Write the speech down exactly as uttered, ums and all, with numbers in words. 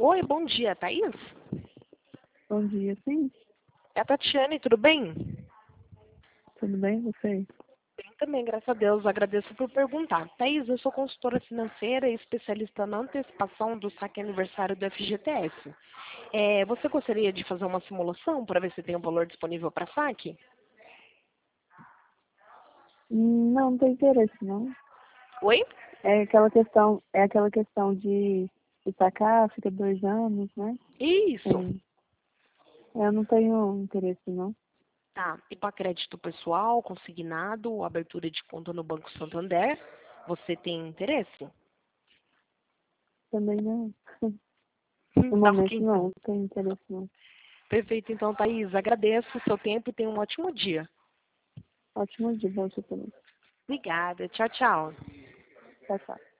Oi, bom dia, Thaís? Bom dia, sim. É a Tatiane, tudo bem? Tudo bem, você? Bem também, graças a Deus. Agradeço por perguntar. Thaís, eu sou consultora financeira e especialista na antecipação do saque aniversário do F G T S. É, você gostaria de fazer uma simulação para ver se tem um valor disponível para saque? Hum, Não, não tem interesse, não. Oi? É aquela questão, é aquela questão de, de sacar, fica dois anos, né? Isso. Sim. Eu não tenho interesse, não. Tá. E para crédito pessoal, consignado, abertura de conta no Banco Santander, você tem interesse? Também não. No Tá ok, momento, não, então. não tenho interesse, não. Perfeito, então, Thaís. Agradeço o seu tempo e tenha um ótimo dia. Ótimo dia, bom dia também. Obrigada. Tchau, tchau. Tchau, tchau.